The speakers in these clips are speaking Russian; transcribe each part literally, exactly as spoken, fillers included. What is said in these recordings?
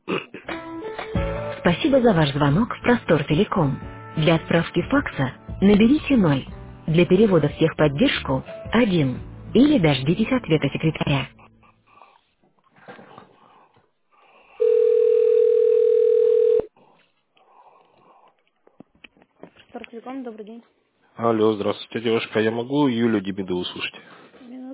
Спасибо за ваш звонок в Простор Телеком. Для отправки факса наберите ноль. Для перевода в техподдержку один. Или дождитесь ответа секретаря. Простор Телеком, добрый день. Алло, здравствуйте, девушка. Я могу Юлю Демидову услышать? Минут.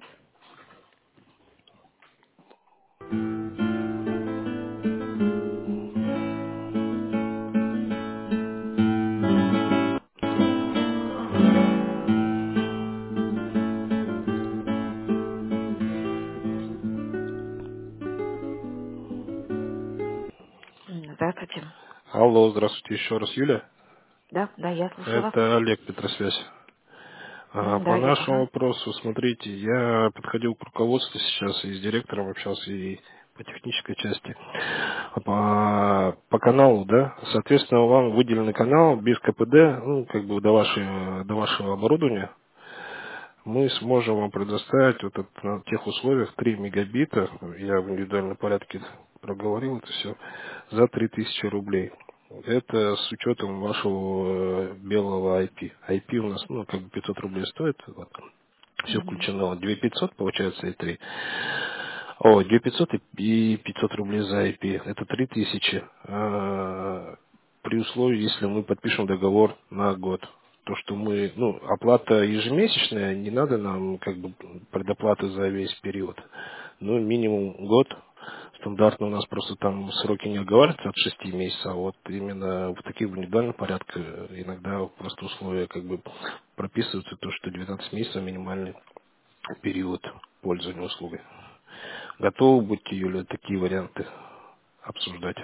М, Здравствуйте. Алло, здравствуйте еще раз, Юля. Да, да, я слушаю вас. Это Олег, Петросвязь. А, М, Да, По я, нашему ага. вопросу, смотрите, я подходил к руководству сейчас и с директором общался, и по технической части. А По, по каналу, да, соответственно, вам выделенный канал без КПД, ну, как бы до, вашей, до вашего оборудования, мы сможем вам предоставить вот это, на тех условиях три мегабита, я в индивидуальном порядке проговорил это все, за три тысячи рублей. Это с учетом вашего э, белого ай пи. ай пи у нас, ну, как бы пятьсот рублей стоит. Вот. Все Мгм. включено. две тысячи пятьсот получается и три. О, две тысячи пятьсот и и пятьсот рублей за ай пи. Это три тысячи. А, При условии, если мы подпишем договор на год. То, что мы, ну, оплата ежемесячная, не надо нам как бы предоплаты за весь период. Ну, минимум год. Стандартно у нас просто там сроки не оговариваются от шести месяцев, а вот именно в таких индивидуальных порядках иногда просто условия как бы прописываются, то, что девятнадцать месяцев минимальный период пользования услугой. Готовы будете, Юля, такие варианты обсуждать?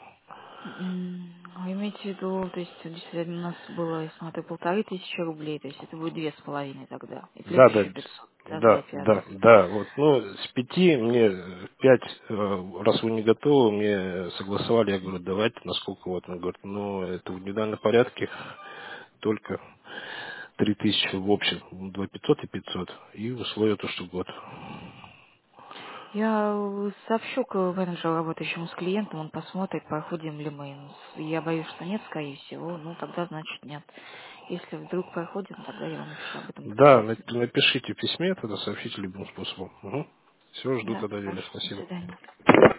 М, Вы имеете в виду, то есть действительно у нас было, я смотрю, полторы тысячи рублей, то есть это будет две с половиной тогда, и плюс Да, да, еще пятьсот да, за да, ай пи-адрес. да, да. Вот, ну, с пяти мне э, пять, э, раз вы не готовы, мне согласовали, я говорю, давайте, насколько вот, он говорит, ну, это в индивидуальном порядке, только три тысячи в общем, два пятьсот и пятьсот, и условие то, что год. Я э, сообщу к менеджеру, работающему с клиентом, он посмотрит, проходим ли мы. Я боюсь, что нет, скорее всего, ну тогда значит нет. Если вдруг проходим, тогда я вам еще об этом Да, поделюсь. на- напишите в письме, тогда сообщите любым способом. Все, жду Да, тогда, Юля, хорошо, до спасибо. свидания.